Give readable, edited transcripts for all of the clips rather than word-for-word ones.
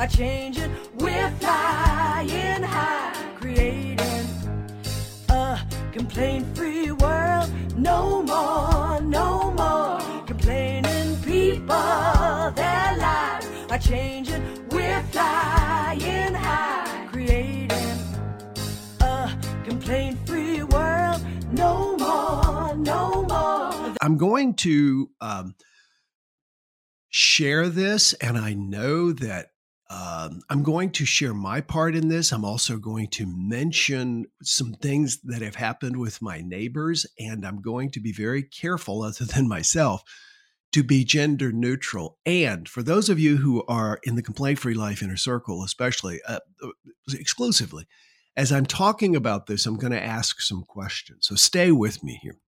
changing. We're flying high, creating a complaint-free world. No more, no more complaining. People, their lives are changing. We're flying high, creating a complaint-free world. No more, no more. I'm going to share this, and I know that I'm going to share my part in this. I'm also going to mention some things that have happened with my neighbors, and I'm going to be very careful, other than myself, to be gender neutral. And for those of you who are in the Complaint-Free Life Inner Circle, especially exclusively, as I'm talking about this, I'm going to ask some questions. So stay with me here.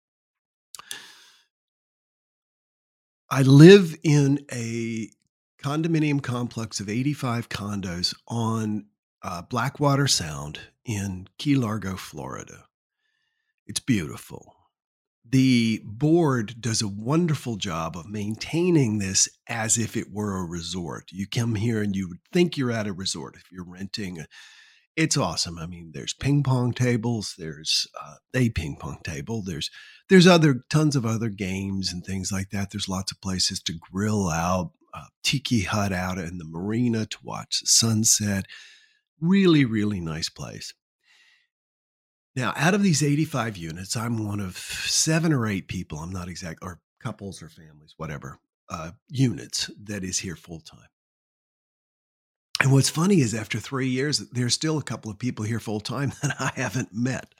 I live in a condominium complex of 85 condos on Blackwater Sound in Key Largo, Florida. It's beautiful. The board does a wonderful job of maintaining this as if it were a resort. You come here and you would think you're at a resort if you're renting. It's awesome. I mean, there's ping pong tables. There's a ping pong table. There's tons of other games and things like that. There's lots of places to grill out, tiki hut out in the marina to watch the sunset. Really, really nice place. Now, out of these 85 units, I'm one of 7 or 8 people. I'm not exact, or couples or families, whatever, units that is here full time. And what's funny is after 3 years, there's still a couple of people here full time that I haven't met.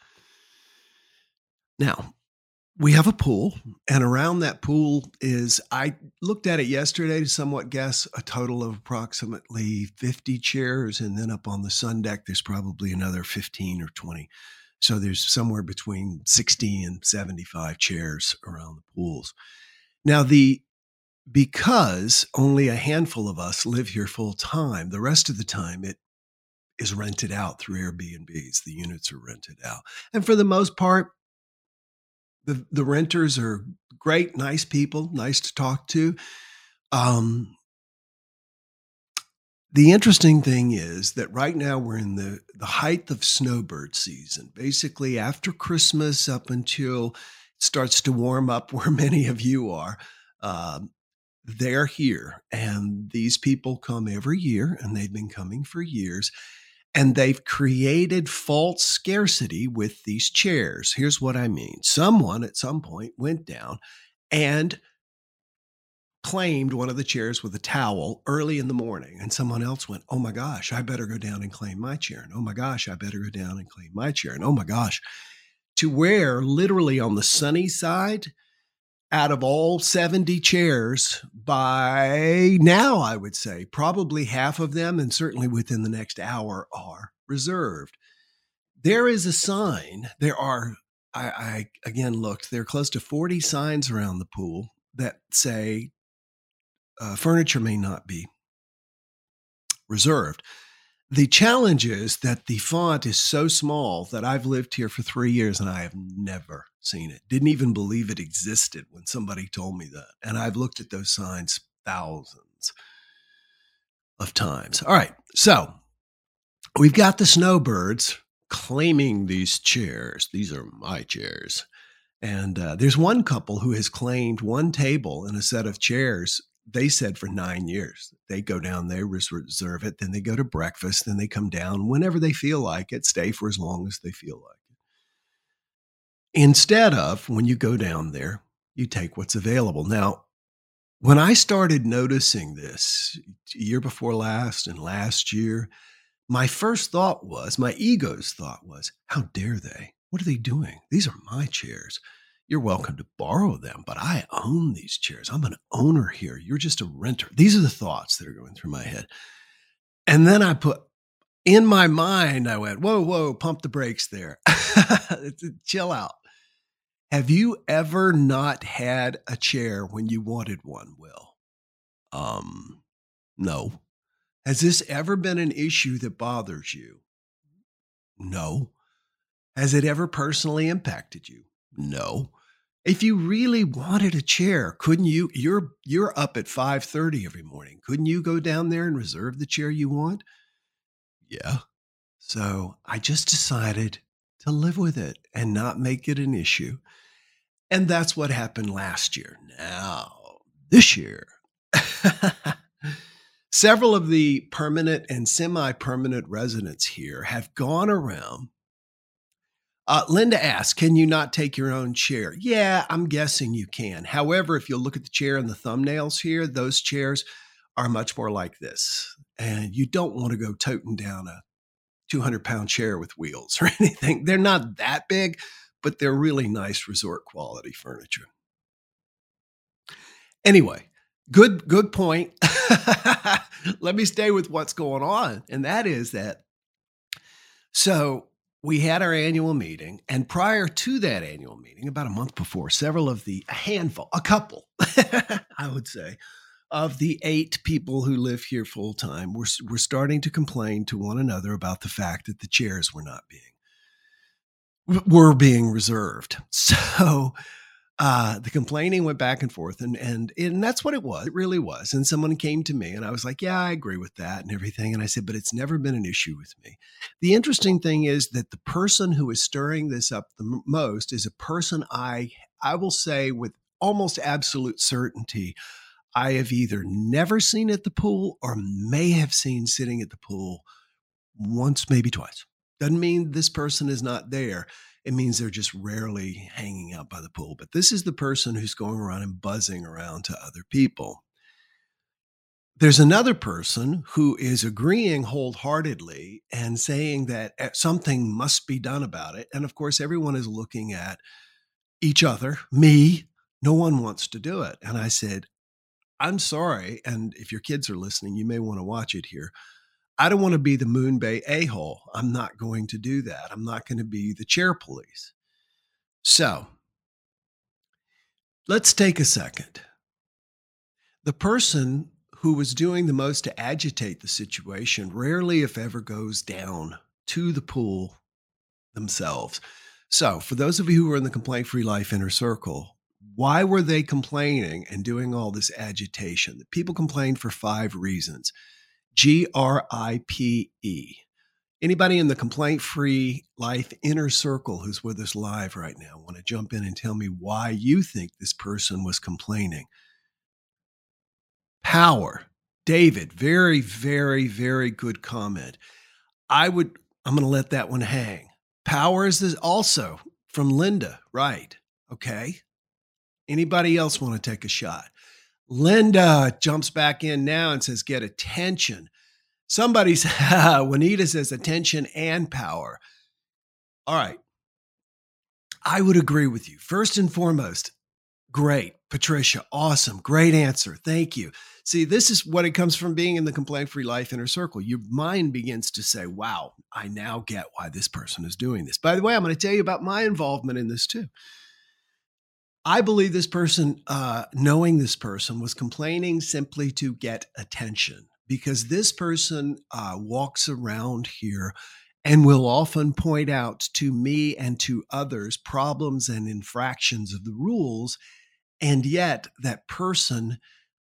Now, we have a pool, and around that pool I looked at it yesterday to somewhat guess a total of approximately 50 chairs. And then up on the sun deck, there's probably another 15 or 20. So there's somewhere between 60 and 75 chairs around the pools. Now, because only a handful of us live here full time, the rest of the time it is rented out through Airbnbs. The units are rented out. And for the most part, the renters are great, nice people, nice to talk to. The interesting thing is that right now we're in the height of snowbird season. Basically, after Christmas up until it starts to warm up where many of you are, they're here. And these people come every year, and they've been coming for years. And they've created false scarcity with these chairs. Here's what I mean. Someone at some point went down and claimed one of the chairs with a towel early in the morning. And someone else went, oh my gosh, I better go down and claim my chair. And oh my gosh, I better go down and claim my chair. And oh my gosh, to where literally on the sunny side, out of all 70 chairs, by now, I would say probably half of them, and certainly within the next hour, are reserved. There is a sign. I again looked, there are close to 40 signs around the pool that say furniture may not be reserved. The challenge is that the font is so small that I've lived here for 3 years and I have never seen it. Didn't even believe it existed when somebody told me that. And I've looked at those signs thousands of times. All right. So we've got the snowbirds claiming these chairs. These are my chairs. And there's one couple who has claimed one table and a set of chairs. They said for 9 years. They go down there, reserve it, then they go to breakfast, then they come down whenever they feel like it, stay for as long as they feel like it. Instead of, when you go down there, you take what's available. Now, when I started noticing this year before last and last year, my ego's thought was, how dare they? What are they doing? These are my chairs. You're welcome to borrow them, but I own these chairs. I'm an owner here. You're just a renter. These are the thoughts that are going through my head. And then in my mind, I went, whoa, pump the brakes there. Chill out. Have you ever not had a chair when you wanted one, Will? No. Has this ever been an issue that bothers you? No. Has it ever personally impacted you? No. If you really wanted a chair, couldn't you? You're up at 5:30 every morning. Couldn't you go down there and reserve the chair you want? Yeah. So I just decided to live with it and not make it an issue. And that's what happened last year. Now, this year, several of the permanent and semi-permanent residents here have gone around. Linda asked, can you not take your own chair? Yeah, I'm guessing you can. However, if you look at the chair and the thumbnails here, those chairs are much more like this. And you don't want to go toting down a 200-pound chair with wheels or anything. They're not that big, but they're really nice resort quality furniture. Anyway, good point. Let me stay with what's going on. And that is that, so we had our annual meeting, and prior to that annual meeting, about a month before, a couple, I would say, of the 8 people who live here full time were starting to complain to one another about the fact that the chairs were being reserved. So the complaining went back and forth, and that's what it was. It really was. And someone came to me, and I was like, yeah, I agree with that and everything. And I said, but it's never been an issue with me. The interesting thing is that the person who is stirring this up the most is a person I will say with almost absolute certainty I have either never seen at the pool or may have seen sitting at the pool once, maybe twice. Doesn't mean this person is not there. It means they're just rarely hanging out by the pool. But this is the person who's going around and buzzing around to other people. There's another person who is agreeing wholeheartedly and saying that something must be done about it. And of course, everyone is looking at each other, me. No one wants to do it. And I said, I'm sorry. And if your kids are listening, you may want to watch it here. I don't want to be the Moon Bay a-hole. I'm not going to do that. I'm not going to be the chair police. So let's take a second. The person who was doing the most to agitate the situation rarely, if ever, goes down to the pool themselves. So for those of you who are in the Complaint-Free Life Inner Circle, why were they complaining and doing all this agitation? The people complained for 5 reasons. GRIPE. Anybody in the Complaint-Free Life Inner Circle who's with us live right now want to jump in and tell me why you think this person was complaining? Power. David, very, very, very good comment. I'm going to let that one hang. Power is this also from Linda, right? Okay. Anybody else want to take a shot? Linda jumps back in now and says, get attention. Juanita says attention and power. All right. I would agree with you. First and foremost, great. Patricia, awesome. Great answer. Thank you. See, this is what it comes from being in the Complaint-Free Life Inner Circle. Your mind begins to say, wow, I now get why this person is doing this. By the way, I'm going to tell you about my involvement in this too. I believe this person, knowing this person, was complaining simply to get attention, because this person walks around here and will often point out to me and to others problems and infractions of the rules. And yet that person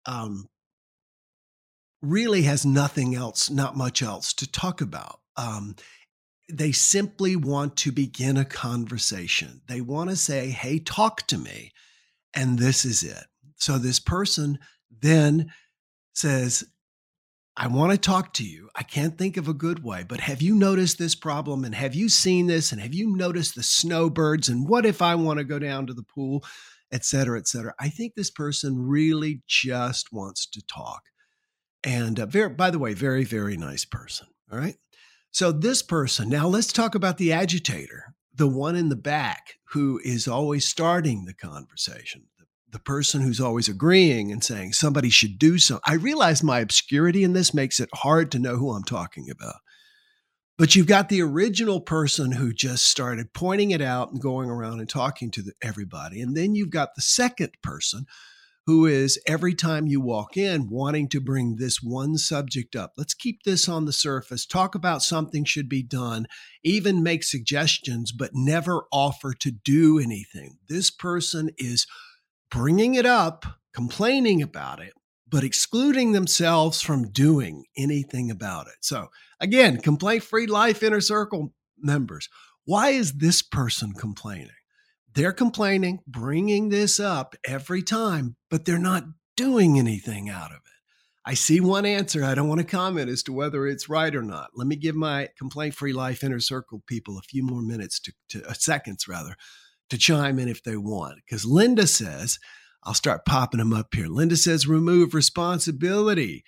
really has nothing else, not much else to talk about. They simply want to begin a conversation. They want to say, hey, talk to me. And this is it. So this person then says, I want to talk to you. I can't think of a good way, but have you noticed this problem? And have you seen this? And have you noticed the snowbirds? And what if I want to go down to the pool, et cetera, et cetera? I think this person really just wants to talk. And by the way, very, very nice person. All right. So this person, now let's talk about the agitator, the one in the back who is always starting the conversation, the person who's always agreeing and saying somebody should do something. I realize my obscurity in this makes it hard to know who I'm talking about. But you've got the original person who just started pointing it out and going around and talking to everybody. And then you've got the second person who is every time you walk in wanting to bring this one subject up. Let's keep this on the surface, talk about something should be done, even make suggestions, but never offer to do anything. This person is bringing it up, complaining about it, but excluding themselves from doing anything about it. So again, Complaint-Free Life Inner Circle members, why is this person complaining? They're complaining, bringing this up every time, but they're not doing anything out of it. I see one answer. I don't want to comment as to whether it's right or not. Let me give my Complaint-Free Life Inner Circle people a few more minutes seconds to chime in if they want. Because Linda says, I'll start popping them up here. Linda says, remove responsibility.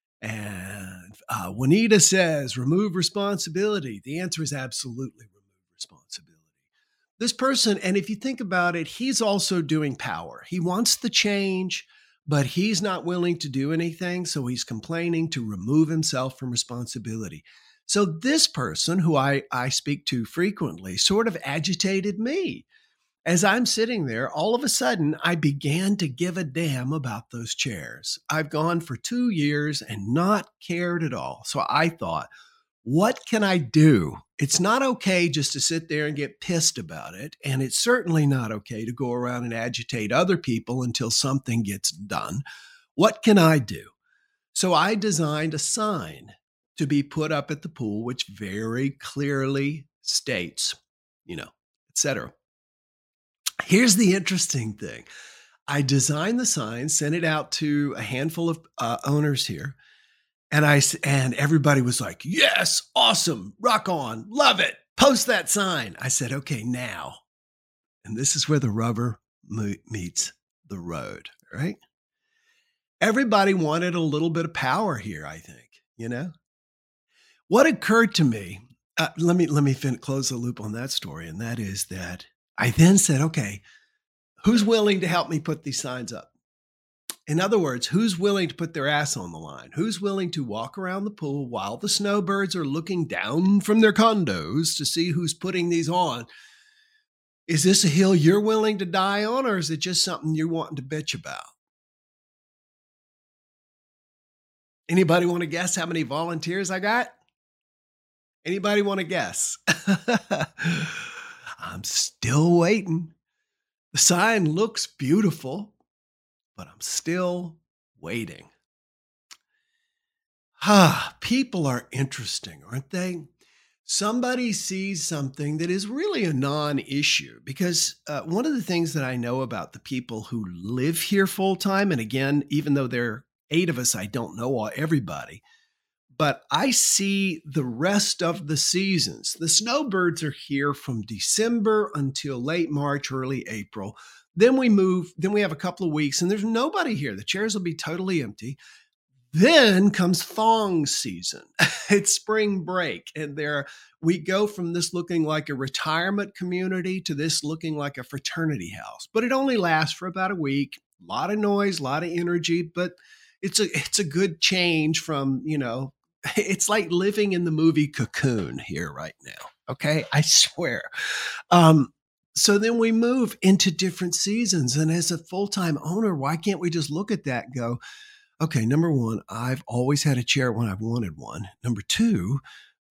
And Juanita says, remove responsibility. The answer is absolutely remove responsibility. This person, and if you think about it, he's also doing power. He wants the change, but he's not willing to do anything. So he's complaining to remove himself from responsibility. So this person, who I speak to frequently, sort of agitated me. As I'm sitting there, all of a sudden, I began to give a damn about those chairs. I've gone for 2 years and not cared at all. So I thought, what can I do? It's not okay just to sit there and get pissed about it. And it's certainly not okay to go around and agitate other people until something gets done. What can I do? So I designed a sign to be put up at the pool, which very clearly states, etc. Here's the interesting thing. I designed the sign, sent it out to a handful of owners here. And everybody was like, yes, awesome, rock on, love it, post that sign. I said, okay, now. And this is where the rubber meets the road, right? Everybody wanted a little bit of power here, I think, What occurred to me, let me close the loop on that story. And that is that I then said, okay, who's willing to help me put these signs up? In other words, who's willing to put their ass on the line? Who's willing to walk around the pool while the snowbirds are looking down from their condos to see who's putting these on? Is this a hill you're willing to die on, or is it just something you're wanting to bitch about? Anybody want to guess how many volunteers I got? Anybody want to guess? I'm still waiting. The sign looks beautiful, but I'm still waiting. People are interesting, aren't they? Somebody sees something that is really a non-issue, because one of the things that I know about the people who live here full-time, and again, even though there are 8 of us, I don't know everybody, but I see the rest of the seasons. The snowbirds are here from December until late March, early April. Then we move, then we have a couple of weeks and there's nobody here. The chairs will be totally empty. Then comes thong season. It's spring break. And we go from this looking like a retirement community to this looking like a fraternity house. But it only lasts for about a week. A lot of noise, a lot of energy, but it's a good change from, it's like living in the movie Cocoon here right now. Okay. I swear. So then we move into different seasons. And as a full-time owner, why can't we just look at that and go, okay, number one, I've always had a chair when I've wanted one. Number two,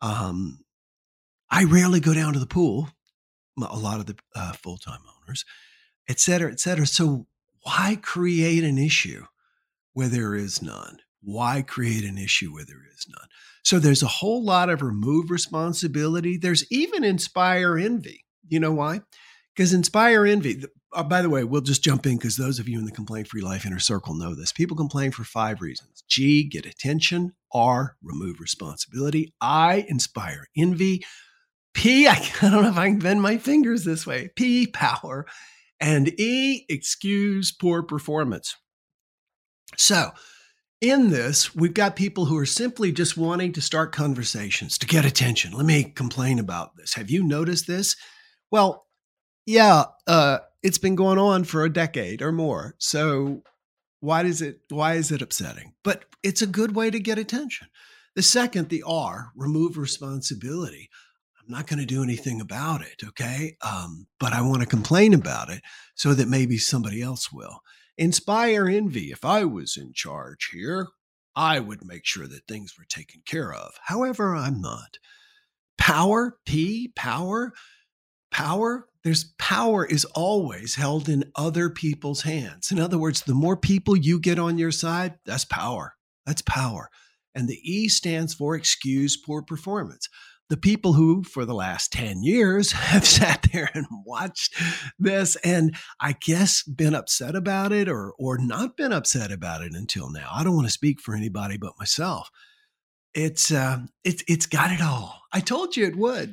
I rarely go down to the pool, a lot of the full-time owners, et cetera, et cetera. So why create an issue where there is none? Why create an issue where there is none? So there's a whole lot of remove responsibility. There's even inspire envy. You know why? Because inspire envy, by the way, we'll just jump in because those of you in the Complaint-Free Life Inner Circle know this. People complain for 5 reasons. G, get attention. R, remove responsibility. I, inspire envy. P, I don't know if I can bend my fingers this way. P, power. And E, excuse poor performance. So in this, we've got people who are simply just wanting to start conversations to get attention. Let me complain about this. Have you noticed this? Well, yeah, it's been going on for a decade or more. So why is it upsetting? But it's a good way to get attention. The second, the R, remove responsibility. I'm I'm not going to do anything about it, okay? But I want to complain about it so that maybe somebody else will. Inspire envy. If I was in charge here, I would make sure that things were taken care of. However, I'm not. Power, power. There's power is always held in other people's hands. In other words, the more people you get on your side, that's power. That's power. And the E stands for excuse poor performance. The people who, for the last 10 years, have sat there and watched this and I guess been upset about it or not been upset about it until now. I don't want to speak for anybody but myself. It's got it all. I told you it would.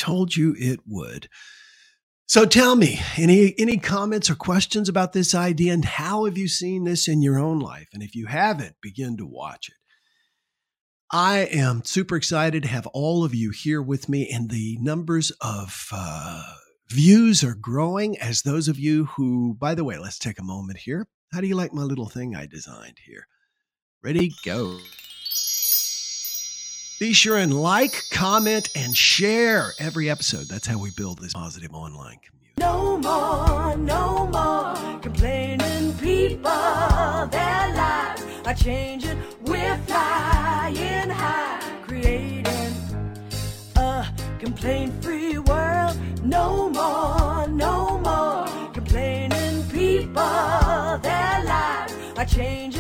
So tell me, any comments or questions about this idea, and how have you seen this in your own life? And if you haven't, begin to watch it. I am super excited to have all of you here with me, and the numbers of views are growing as those of you who, by the way, let's take a moment here. How do you like my little thing I designed here? Ready, go. Be sure and like, comment, and share every episode. That's how we build this positive online community. No more complaining people. Their lives are changing. We're flying high, creating a complaint-free world. No more complaining people. Their lives are changing.